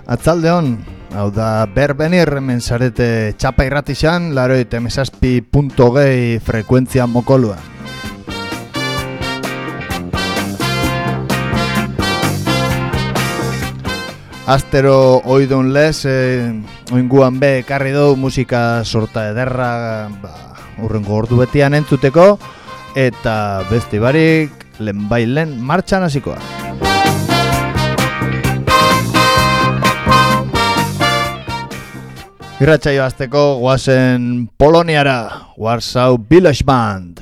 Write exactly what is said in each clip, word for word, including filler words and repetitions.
Atzaldeon, hau da berbenir hemen zarete txapa irratixan, laroit emesazpi punto gehi frekuentzia mokolua. Astero oidun lez, eh, oinguan be ekarri du musika sorta ederra ba, urrengo ordu betian entzuteko, eta beste barik lehen bailen martxan hasikoa. Irratsaio hasteko goazen Poloniara, Warsaw Village Band.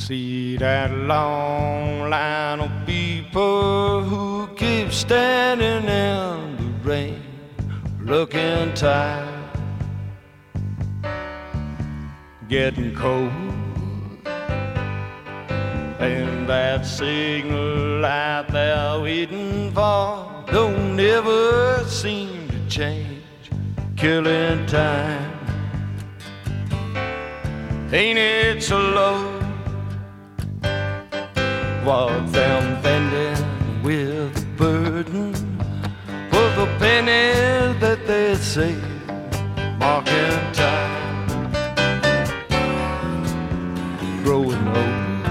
See that long line of people who keep standing in the rain, looking tired, getting cold. And that signal light they're waiting for don't ever seem to change, killing time. Ain't it so low? Walk them bending with a burden for the pennies that they save, marking time, growing old,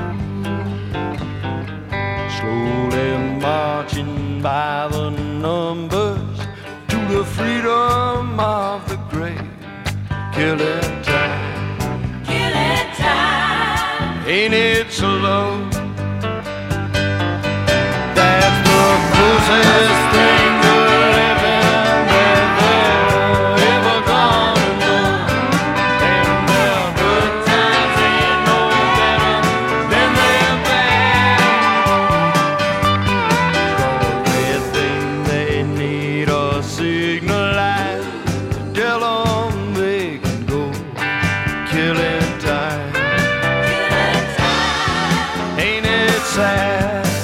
slowly marching by the numbers to the freedom of the grave, killing time, killing time. Ain't it so low? Closest thing to living that they're ever gonna know. And their good times ain't no better than their bad. Everything they need a signal light to tell them they can go, killing time, killing time. Ain't it sad?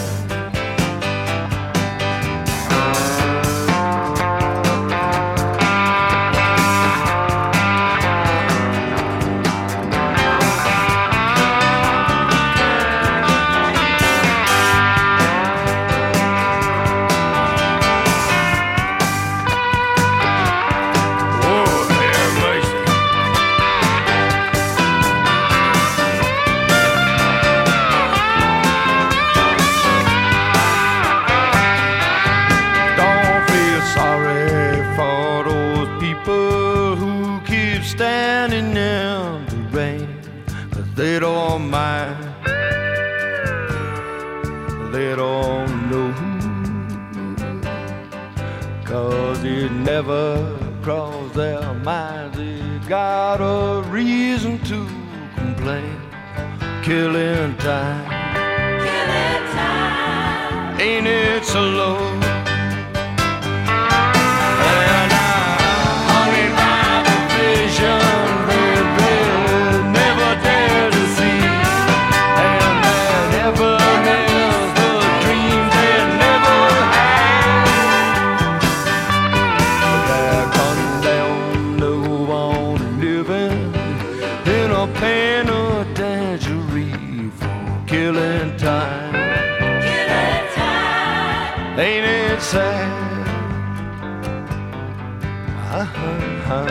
They don't mind, they don't know, 'cause it never crossed their minds. They got a reason to complain, killing time, killing time. Ain't it so low? And I'm hungry by the vision. Ain't it sad? Uh-huh.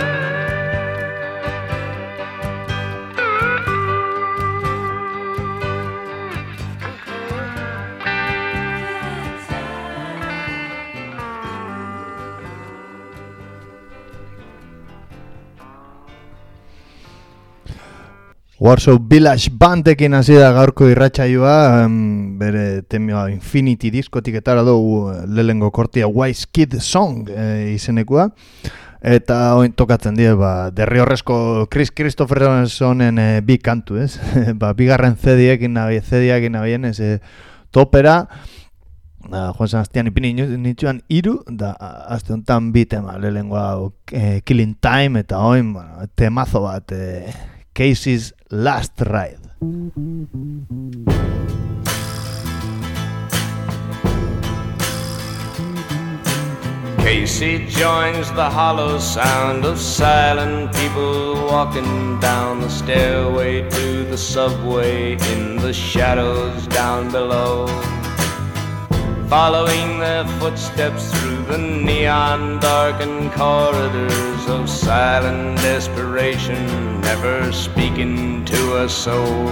Warsaw Village Bandekin hasi da gaurko irratsaioa, um, bere temioa Infinity diskotik etara dugu lehengo kortia Wise Kid Song e, izenekua, eta oin tokatzen die ba, derriorrezko Chris Christophersonen e, bi kantu, ez? ba, bigarren zediekin nabi, zediakin nabien, ez, e, topera, da, Juan Sebastián ipini nitzuan iru, da, azte honetan bi tema, lehengoa e, Killing Time, eta oin, bueno, temazo bat, e, Casey's Last Ride. Casey joins the hollow sound of silent people walking down the stairway to the subway in the shadows down below. Following their footsteps through the neon darkened corridors of silent desperation, never speaking to a soul.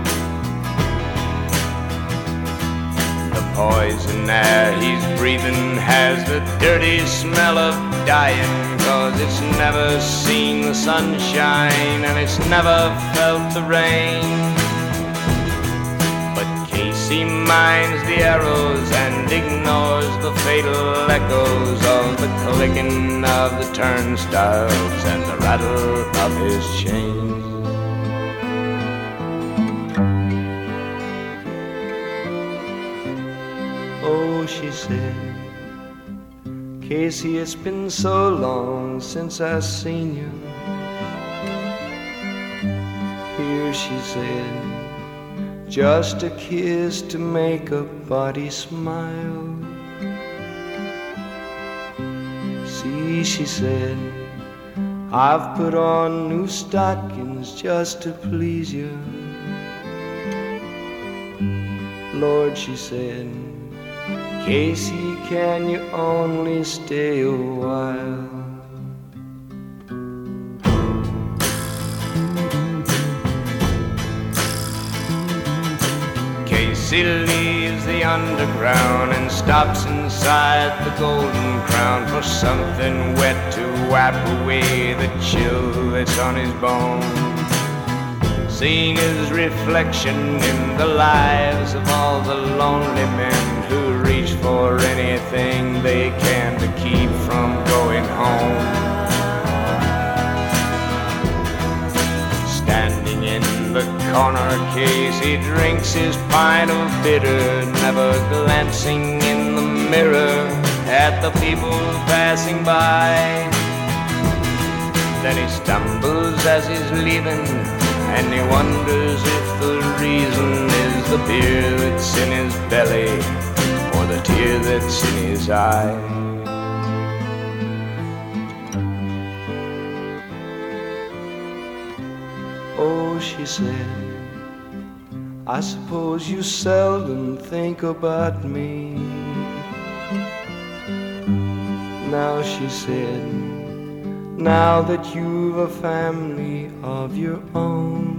The poison air he's breathing has the dirty smell of dying, 'cause it's never seen the sunshine and it's never felt the rain. He minds the arrows and ignores the fatal echoes of the clicking of the turnstiles and the rattle of his chains. she said, Casey, it's been so long since I seen you. Here, she said, just a kiss to make a body smile. See, she said, I've put on new stockings just to please you. Lord, she said, Casey, can you only stay a while? Casey leaves the underground and stops inside the Golden Crown for something wet to wipe away the chill that's on his bones. Seeing his reflection in the lives of all the lonely men who reach for anything they can to keep from going home. Standing in the corner, Casey drinks his pint of bitter, never glancing in the mirror at the people passing by. Then he stumbles as he's leaving, and he wonders if the reason is the beer that's in his belly or the tear that's in his eye. Oh, she said, I suppose you seldom think about me. Now, she said, now that you've a family of your own.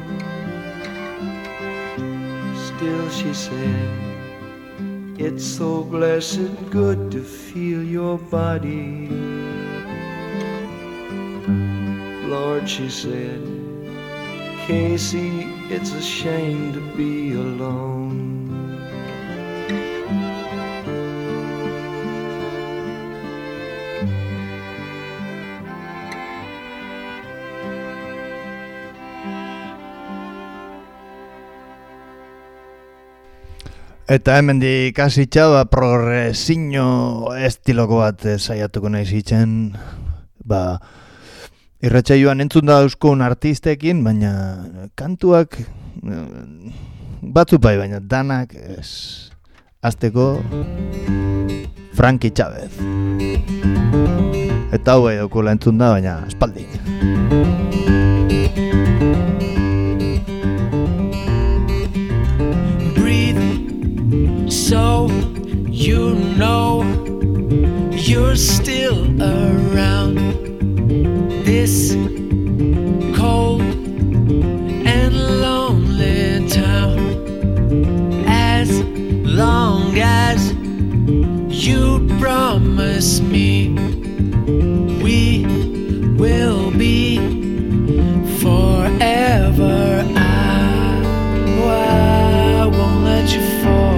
Still, she said, it's so blessed good to feel your body. Lord, she said, Casey, it's a shame to be alone. Eta hemendik hasitza ba progresiño estiloko bat saiatuko naiz itzen, ba irratsaioan entzun da euskon artistekin, baina kantuak batzu bai, baina danak ez. Azteko Frankie Chavez. Eta hau bai daukula entzun da, baina espaldi. So you know you're still around this cold and lonely town. As long as you promise me we will be forever, I, I won't let you fall.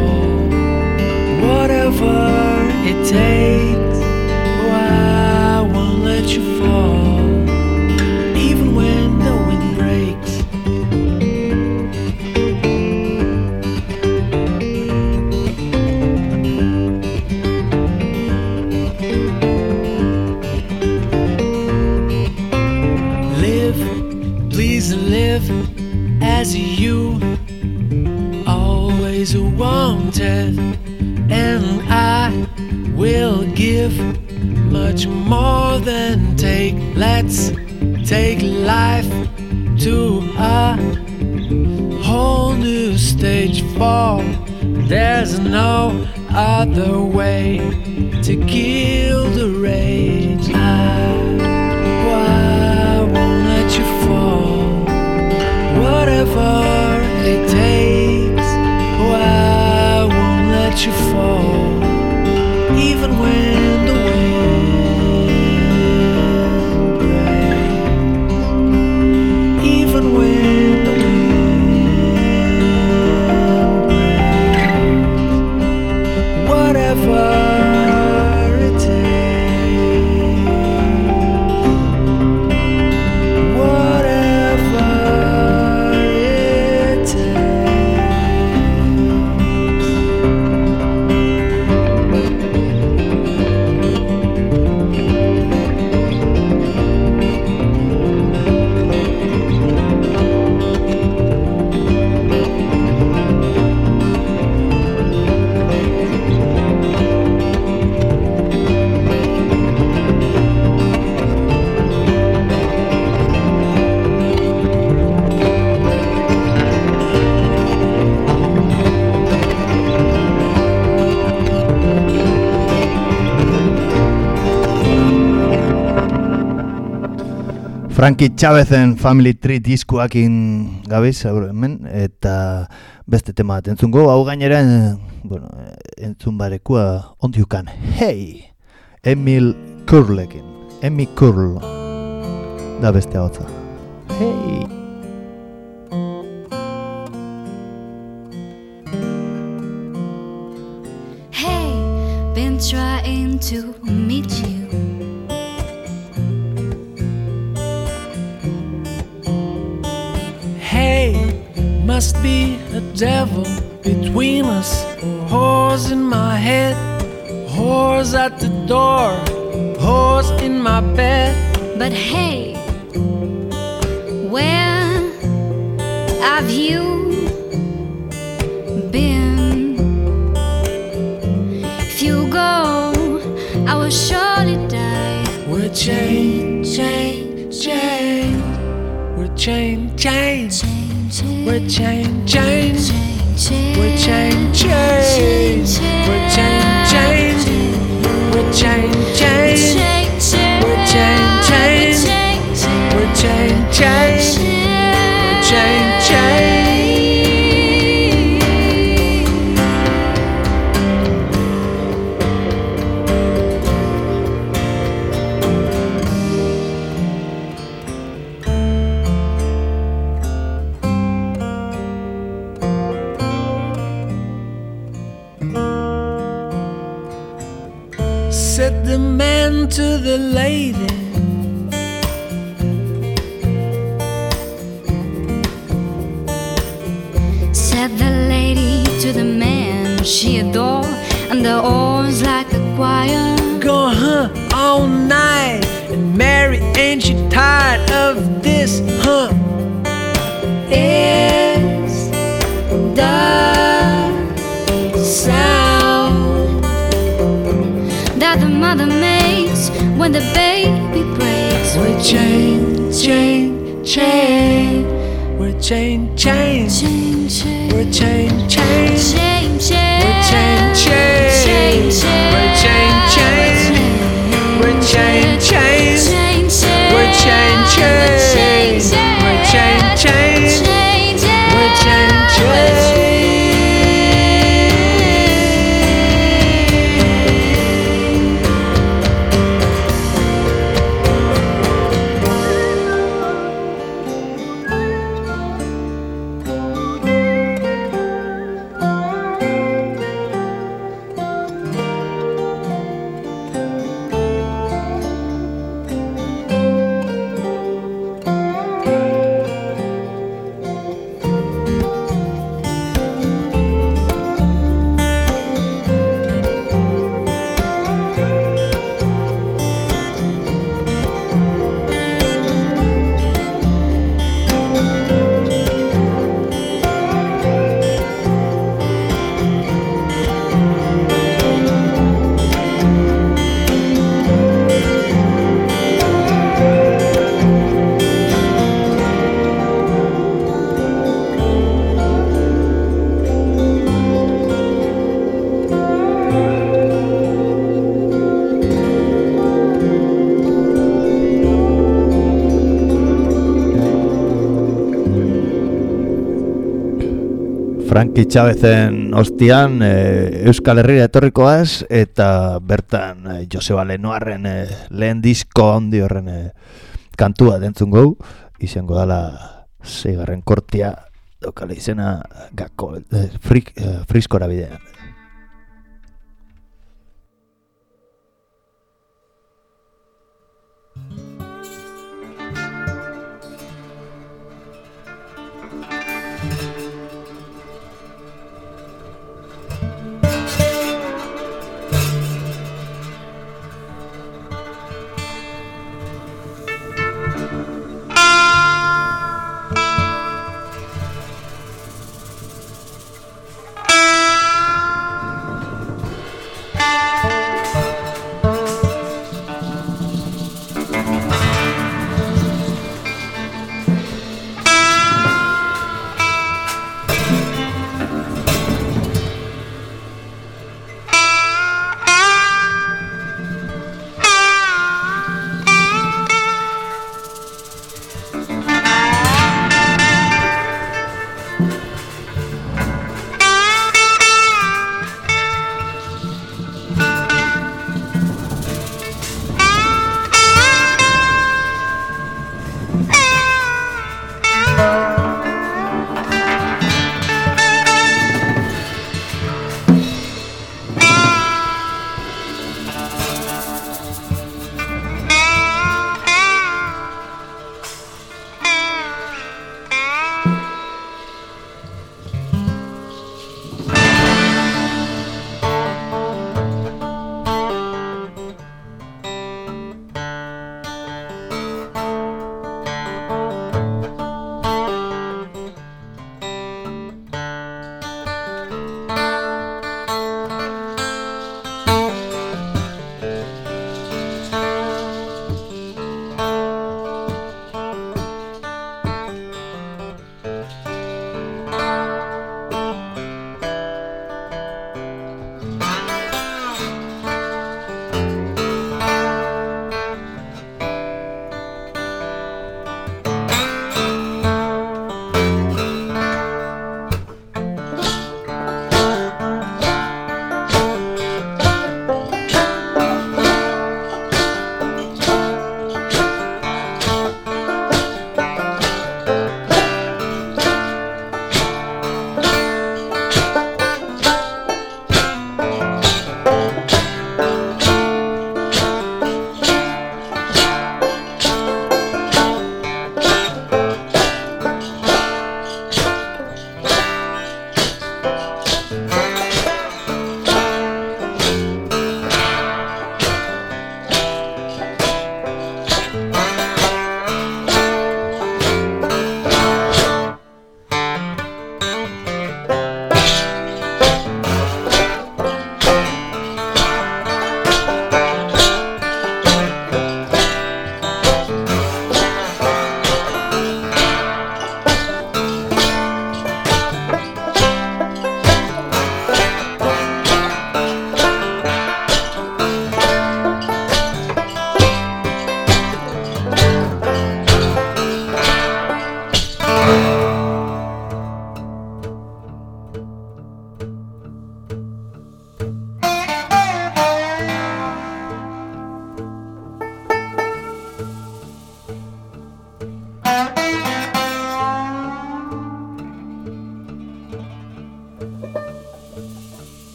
Whatever it takes, oh, I won't let you fall. Even when the wind breaks. Live, please live as you always wanted. And I will give much more than take. Let's take life to a whole new stage. For there's no other way to kill the rage. I, I won't let you fall. Whatever it takes, I won't let you fall. Even when the wind breaks, even when the wind breaks, whatever it takes. Frankie Chavezen Family Tree diskoakin gabiz hemen, eta beste tema bat entzungo, hau gainera, eh, bueno, entzun barekua On You Can. Hey! Emil Curlekin. Emil Curl. Da beste hotza. Hey! Hey, been trying to meet you. Hey, must be a devil between us. Whores in my head, whores at the door, whores in my bed. But hey, where have you been? If you go, I will surely die. We're chained, chained, chained. We're chained, chained. Chain, chain, We're chained, chained. chain, chain, We're chained, chained. We're chained, chained. We're chained, chained. chain, chain, We're chained, chained. We're chained, chained. We're chained, chained. Said the man to the lady, said the lady to the man she adored, and the oars like a choir. go hunt all night. And Mary, ain't you tired of this hunt? Is the sound that the mother makes when the baby breaks. We're chained, chained, chained. We're chained, chained. Chain, chain, We're chained, chained. chain, chain, We're chained, chained. We're chained, chained. We're chained, chained. chain, chain, We're chained, chained. We're chained, chained. chain, chain, We're chained, chained. Frankie Chavezen ostian e, Euskal Herria etorrikoaz, eta bertan e, Joseba Lenoarren e, lehen disko handi horren e, kantua dentzun gau, izango dala zeigarren kortia daukala izena gako, e, frik, e, friskora bidean.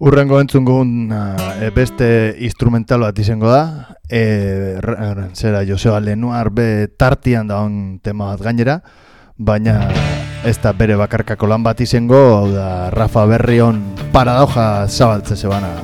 Urrengo entzungun uh, e, beste instrumental bat izango da, e, r- zera Joseba Lenoir be tartian daun tema bat gainera, baina ez da bere bakarkako lan bat izango, hau da Rafa Berrion paradoja zabaltze zebana.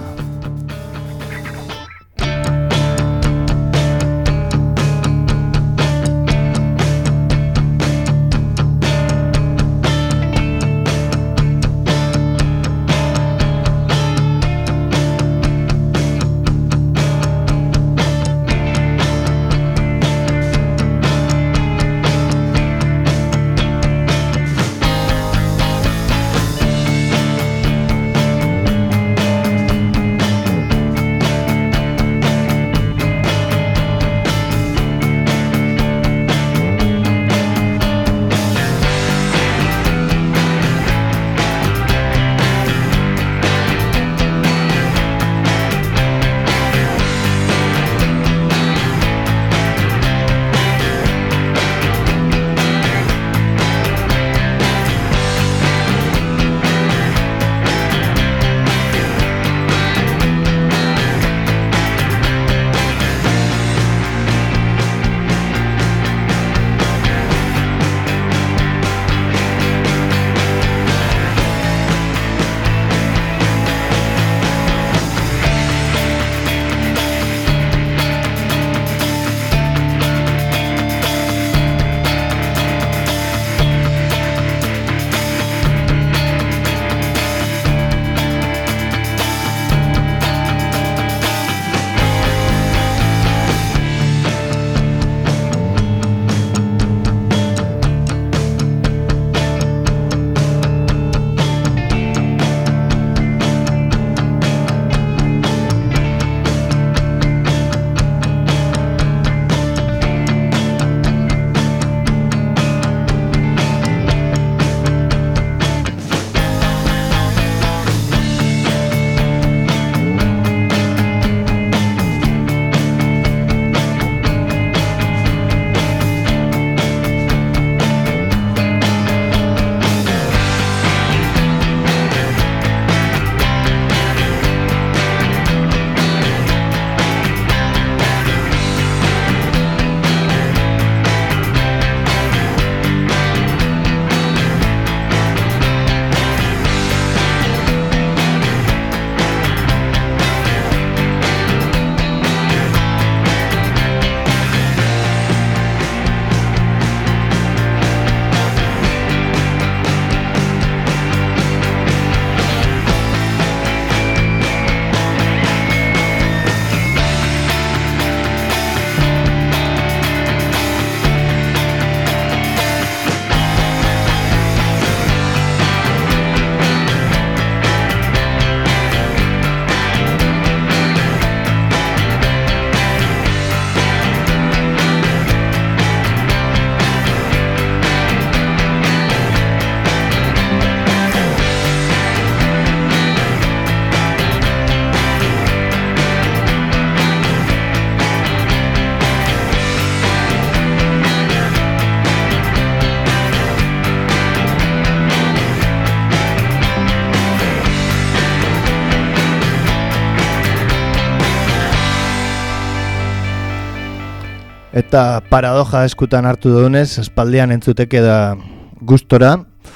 Eta paradoja eskutan hartu dugunez, espaldian entzuteke da gustora,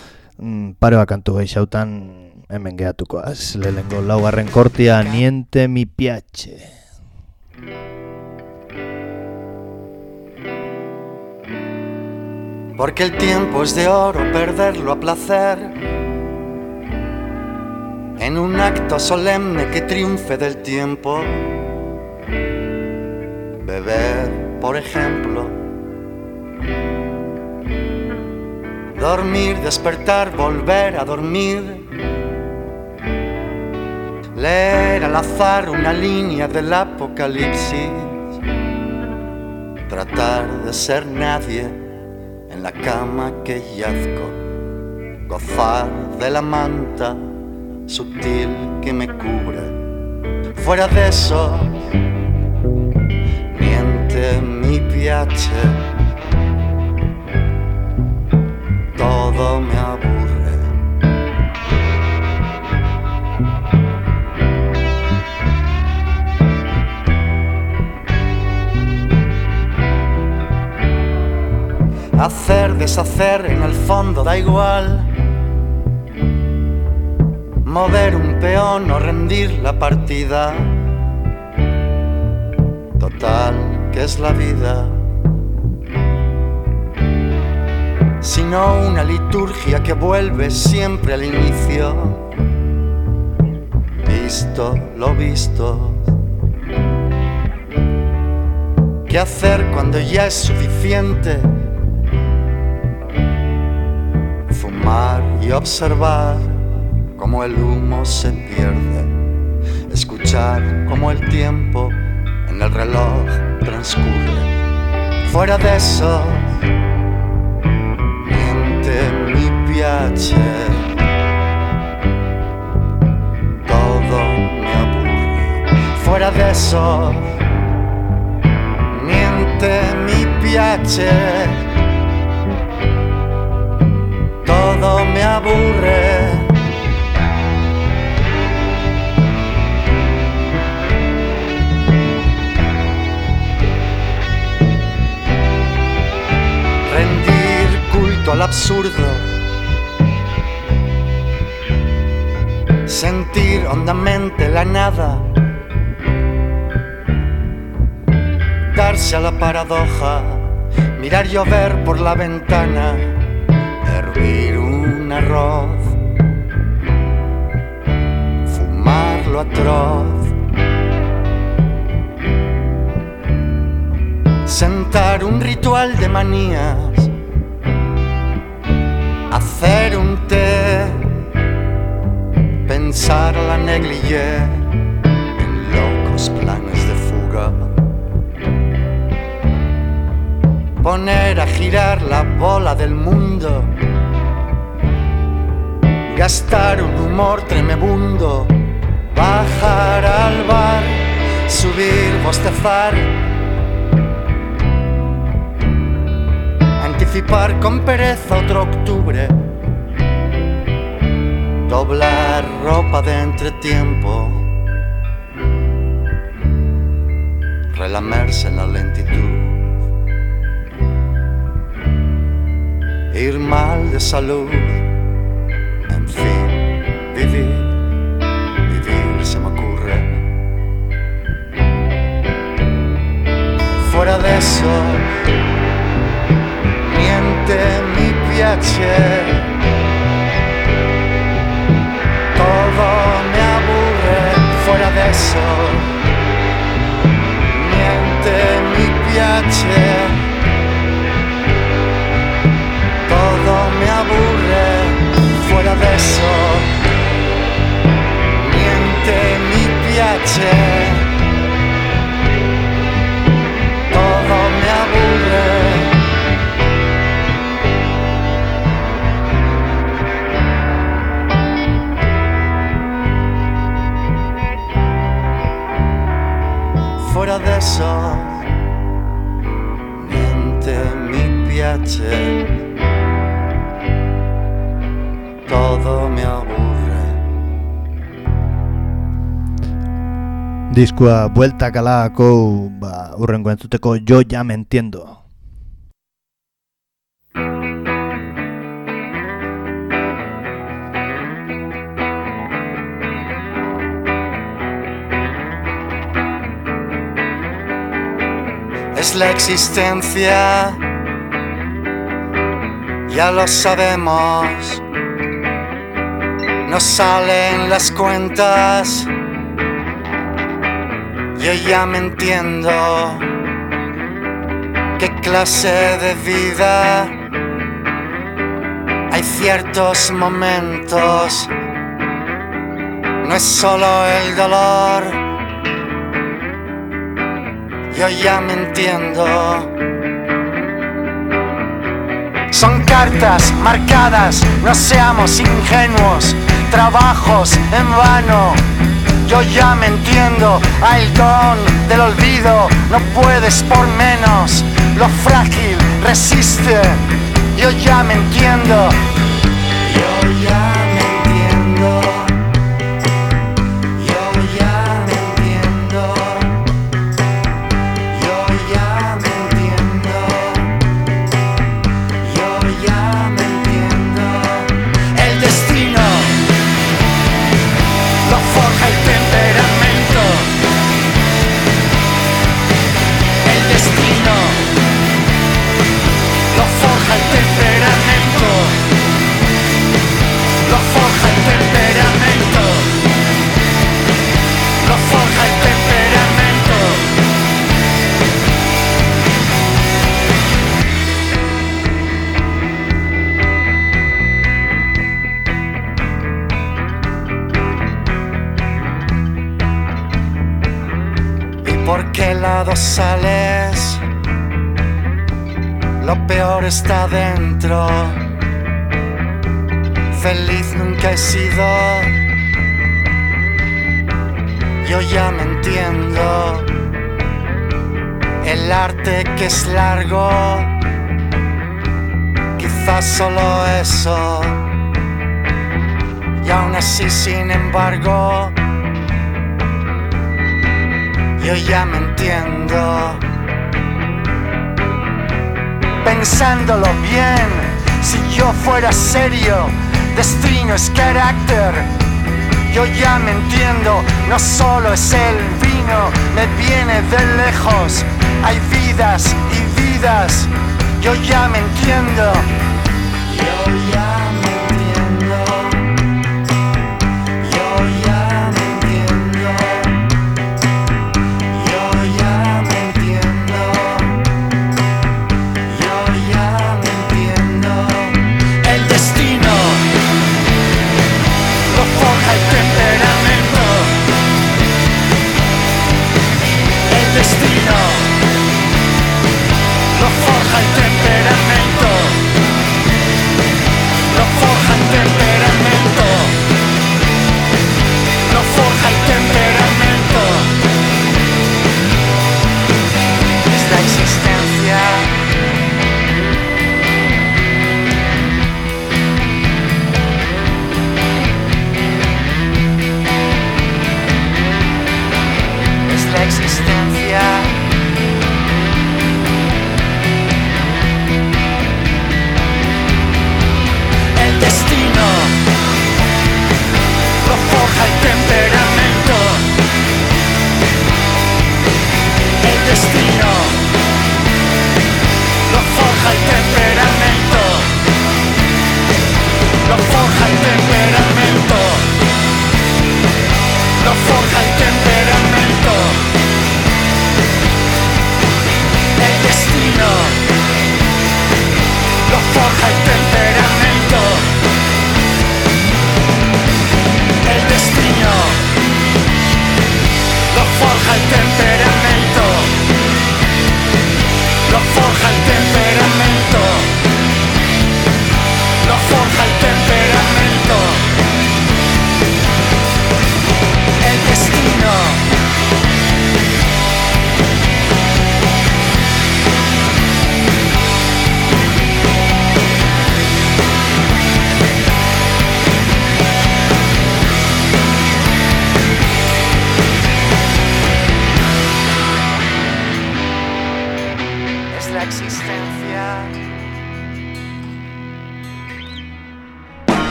mm, pare bakantu gehixautan hemen gehatuko az, lehengo laugarren kortia, niente mi piace. Porque el tiempo es de oro, perderlo a placer, en un acto solemne que triunfe del tiempo. Beber, por ejemplo, dormir, despertar, volver a dormir, leer al azar una línea del apocalipsis, tratar de ser nadie en la cama que yazgo, gozar de la manta sutil que me cubre. Fuera de eso, niente mi piace, todo me aburre. Hacer, deshacer, en el fondo da igual. Mover un peón o rendir la partida. Total, ¿qué es la vida? Sino una liturgia que vuelve siempre al inicio. Visto lo visto. ¿Qué hacer cuando ya es suficiente? Fumar y observar cómo el humo se pierde. Escuchar cómo el tiempo en el reloj transcurre. Fuera de eso, niente mi piace. Todo me aburre. Fuera de eso, niente mi piace. Todo me aburre. Rendir culto al absurdo. Sentir hondamente la nada. Darse a la paradoja. Mirar llover por la ventana. Hervir un arroz. Fumar lo atroz. Sentar un ritual de manías. Hacer un té. Pensar a la negligé en locos planes de fuga. Poner a girar la bola del mundo. Gastar un humor tremebundo. Bajar al bar. Subir, bostezar. Anticipar con pereza otro octubre. Doblar ropa de entretiempo. Relamerse en la lentitud. Ir mal de salud. En fin, vivir, vivir se me ocurre. Fuera de eso, niente mi piace. Todo me aburre. Fuera de eso, niente mi piace. Todo me aburre. Fuera de eso, niente mi piace. Todo me aburre. Fuera de eso, niente mi piace. Todo me aburre. Diskoa bueltak alako, ba, urrengo entzuteko Yo ya me entiendo. Es la existencia, ya lo sabemos. No salen las cuentas. Yo ya me entiendo. ¿Qué clase de vida? Hay ciertos momentos. No es solo el dolor. Yo ya me entiendo. Son cartas marcadas, no seamos ingenuos. Trabajos en vano. Yo ya me entiendo. Hay el don del olvido. No puedes por menos. Lo frágil resiste. Yo ya me entiendo. Yo ya me entiendo. Yo ya me entiendo. Yo ya me entiendo. lado sales, lo peor está dentro. Feliz nunca he sido, yo ya me entiendo. El arte que es largo, quizás solo eso. Y aún así, sin embargo, yo ya me entiendo. Pensándolo bien, si yo fuera serio, destino es carácter. Yo ya me entiendo, no solo es el vino, me viene de lejos. Hay vidas y vidas, yo ya me entiendo. Yo ya me entiendo. Yo ya me entiendo. Yo ya me entiendo. Yo ya me entiendo. El destino lo forja el temperamento. El destino lo forja el temperamento.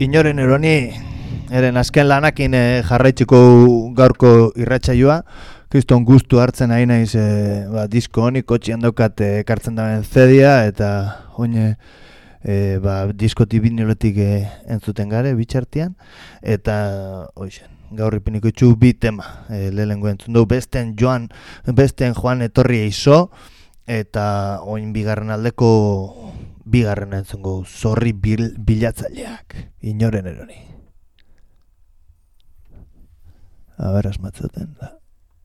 inoren eroni, eren azken lanakin eh, jarraitziko gaurko irratsaioa, kriston gustu hartzen nahi naiz eh, ba, disko honi, kotxian daukat eh, ekartzen daben zedia, eta oine eh, ba, diskoti binilotik eh, entzuten gare, bitxartian, eta oixen, gaur ipiniko itxu bi tema, eh, lehenengo entzun dugu, besten joan, besten joan etorri eizo, eta oin bigarren aldeko bigarren entzungo zorri bil, bilatzaileak, inoren eroni. A ber, asmatzuten da.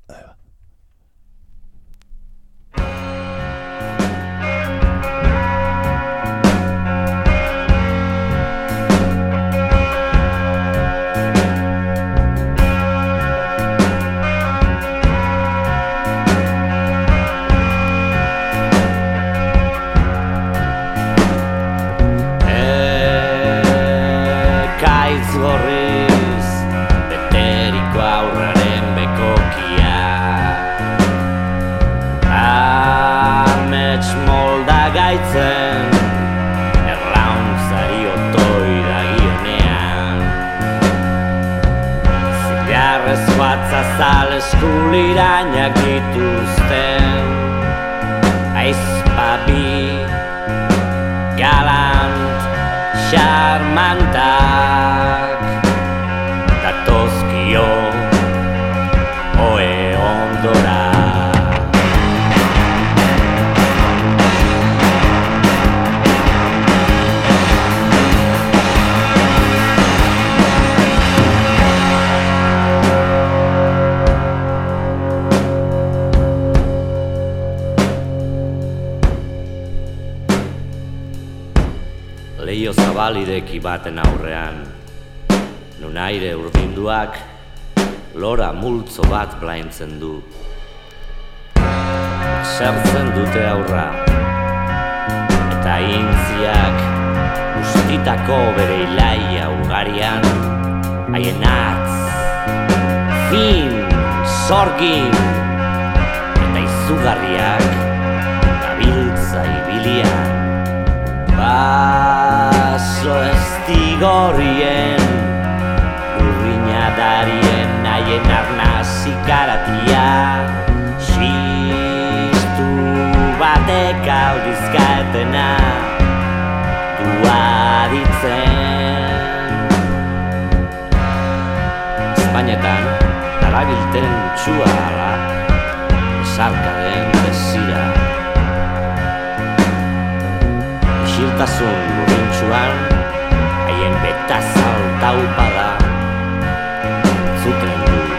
Gorriz, beteriko aurraren bekokia, amets molda gaitzen, erlauntzari otoi dagionean, zigarrez batza zal eskulirainak dituzten, aizpabi, galant, charmantak, datozkio oe ondora. Leio zabalideki baten aurrean, nun aire urdinduak lora multzo bat blaintzen du. Sertzen dute aurra, eta intziak ustitako bere ilaia ugarian, haien atz, fin, sorgin, eta izugarriak gabiltza ibilian. Baso estigorrien, urrinadarien haien arnazi karatia, xistu batek aldizkaetena duaditzen. Espainetan, darabilten txua ala, esarkaden desira. Isiltasun burintxuan, haien betazal taupada zuten du.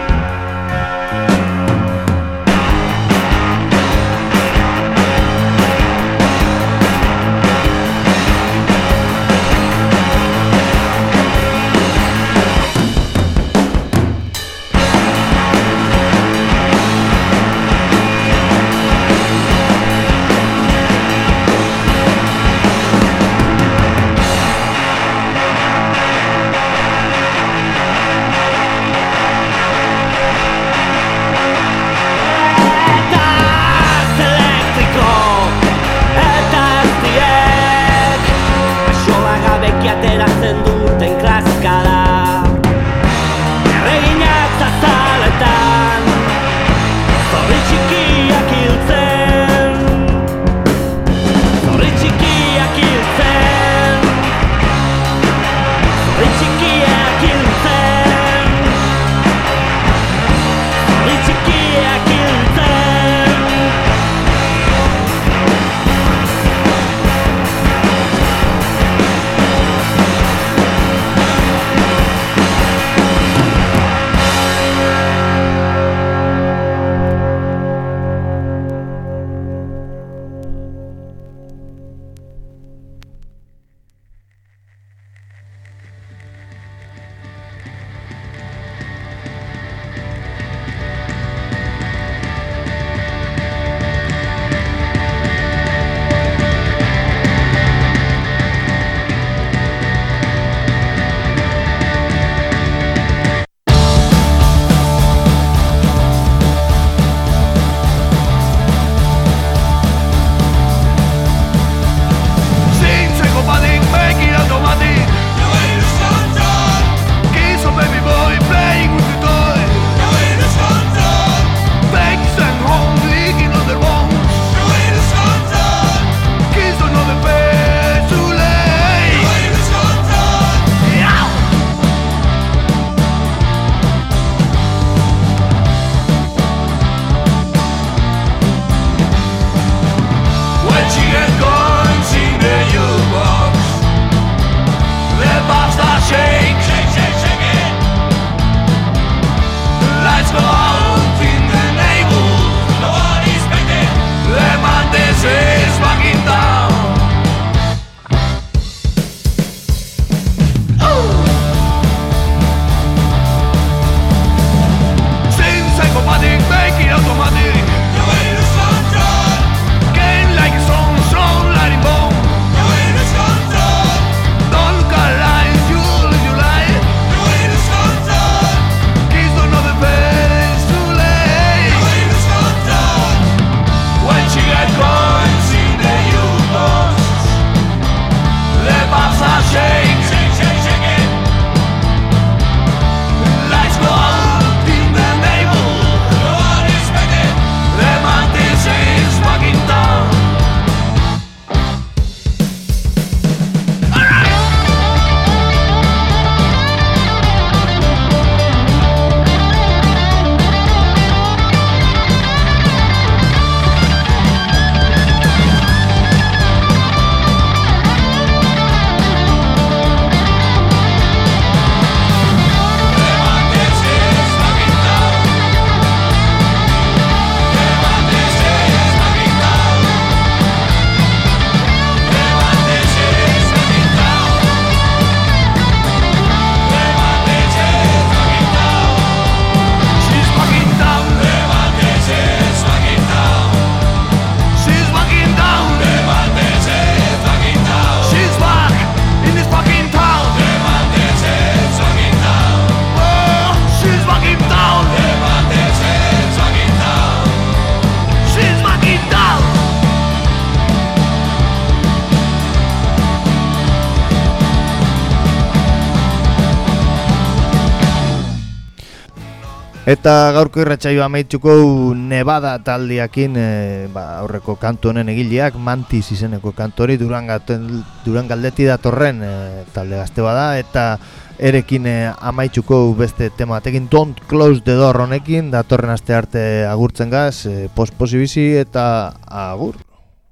Eta gaurko irratsaioa amaituko Nevada taldeakin, e, ba, aurreko kantu honen egileak, Mantis izeneko kantori Durangaldeti datorren e, talde gazte bada, eta erekin e, amaituko beste tema batekin, Don't Close the Door honekin, datorren aste arte agurtzen gaz, e, post-posibizi eta agur.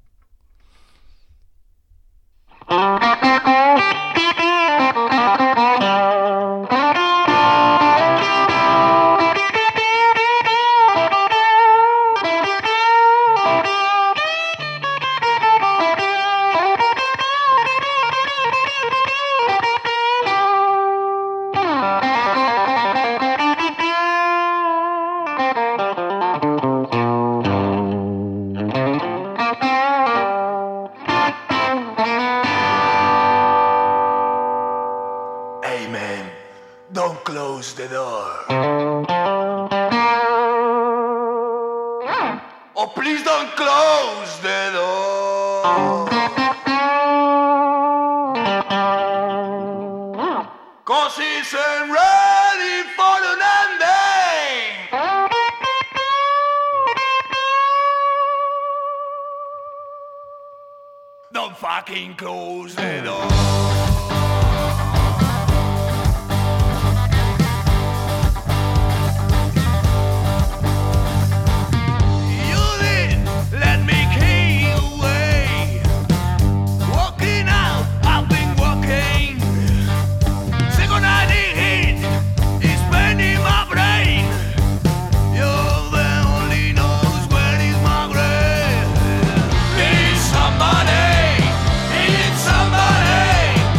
Fucking close the door. Somebody,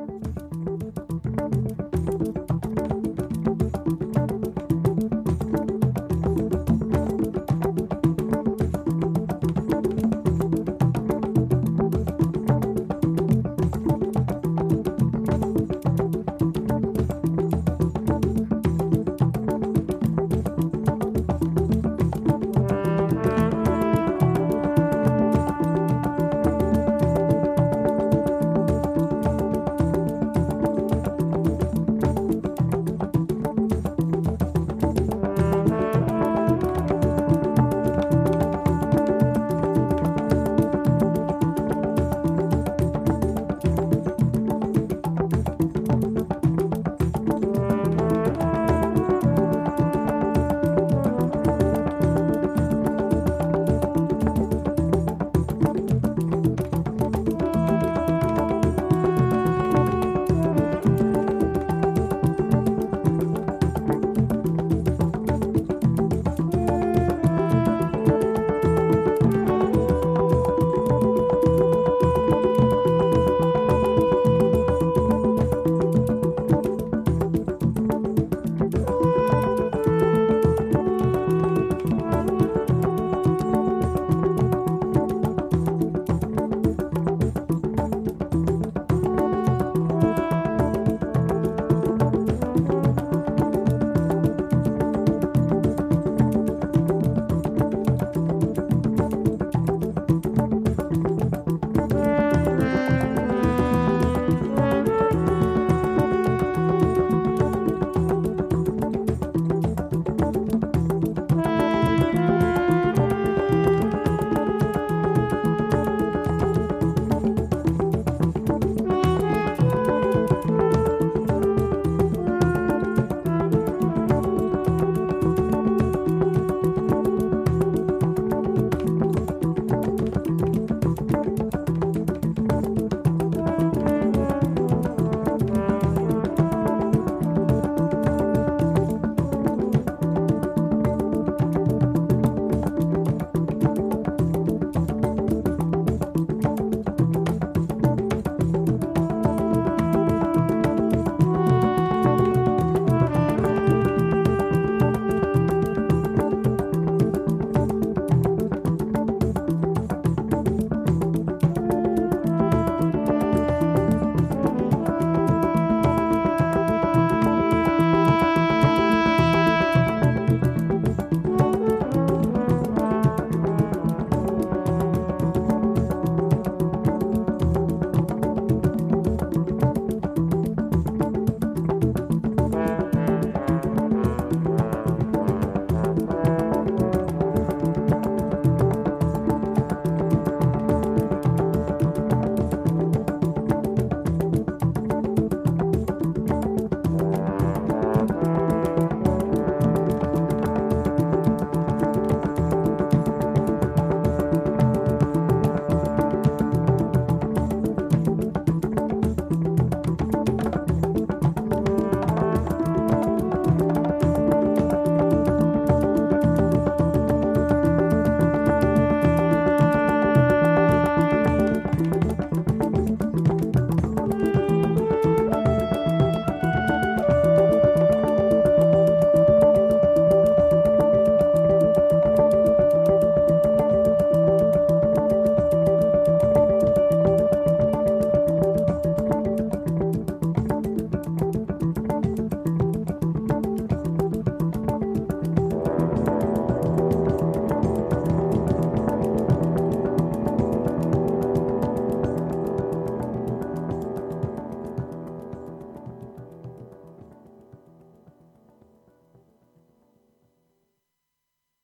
Agur.